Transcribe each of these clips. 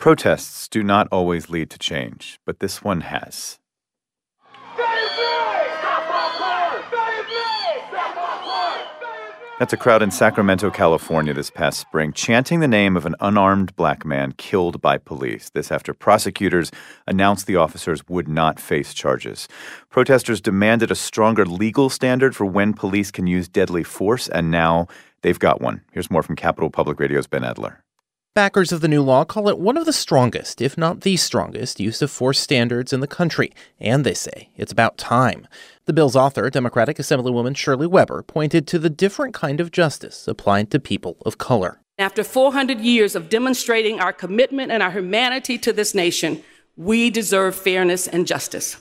Protests do not always lead to change, but this one has. That's a crowd in Sacramento, California this past spring, chanting the name of an unarmed black man killed by police. This after prosecutors announced the officers would not face charges. Protesters demanded a stronger legal standard for when police can use deadly force, and now they've got one. Here's more from Capital Public Radio's Ben Edler. Backers of the new law call it one of the strongest, if not the strongest, use of force standards in the country. And they say it's about time. The bill's author, Democratic Assemblywoman Shirley Weber, pointed to the different kind of justice applied to people of color. After 400 years of demonstrating our commitment and our humanity to this nation, we deserve fairness and justice.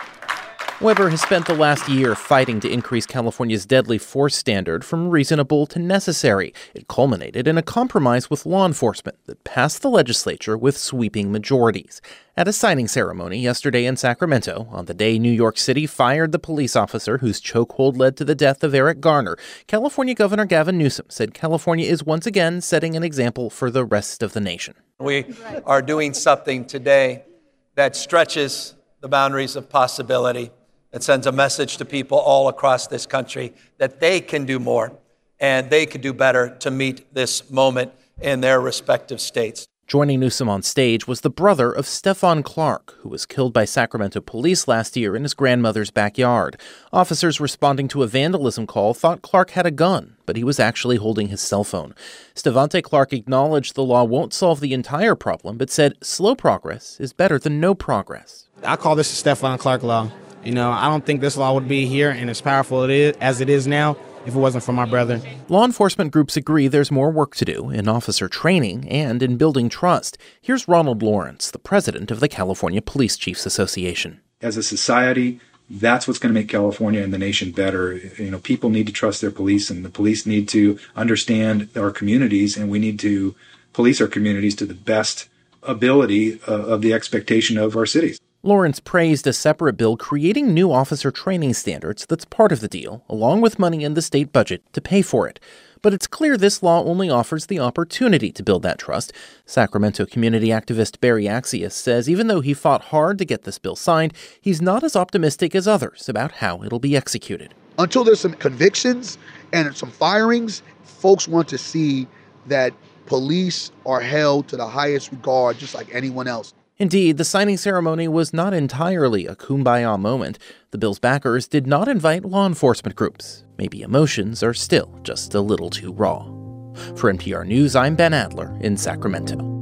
Weber has spent the last year fighting to increase California's deadly force standard from reasonable to necessary. It culminated in a compromise with law enforcement that passed the legislature with sweeping majorities. At a signing ceremony yesterday in Sacramento, on the day New York City fired the police officer whose chokehold led to the death of Eric Garner, California Governor Gavin Newsom said California is once again setting an example for the rest of the nation. We are doing something today that stretches the boundaries of possibility. It sends a message to people all across this country that they can do more and they can do better to meet this moment in their respective states. Joining Newsom on stage was the brother of Stephon Clark, who was killed by Sacramento police last year in his grandmother's backyard. Officers responding to a vandalism call thought Clark had a gun, but he was actually holding his cell phone. Stevante Clark acknowledged the law won't solve the entire problem, but said slow progress is better than no progress. I call this the Stephon Clark law. I don't think this law would be here and as powerful as it is now if it wasn't for my brother. Law enforcement groups agree there's more work to do in officer training and in building trust. Here's Ronald Lawrence, the president of the California Police Chiefs Association. As a society, that's what's going to make California and the nation better. People need to trust their police, and the police need to understand our communities, and we need to police our communities to the best ability of the expectation of our cities. Lawrence praised a separate bill creating new officer training standards that's part of the deal, along with money in the state budget to pay for it. But it's clear this law only offers the opportunity to build that trust. Sacramento community activist Barry Axius says even though he fought hard to get this bill signed, he's not as optimistic as others about how it'll be executed. Until there's some convictions and some firings, folks want to see that police are held to the highest regard, just like anyone else. Indeed, the signing ceremony was not entirely a kumbaya moment. The bill's backers did not invite law enforcement groups. Maybe emotions are still just a little too raw. For NPR News, I'm Ben Adler in Sacramento.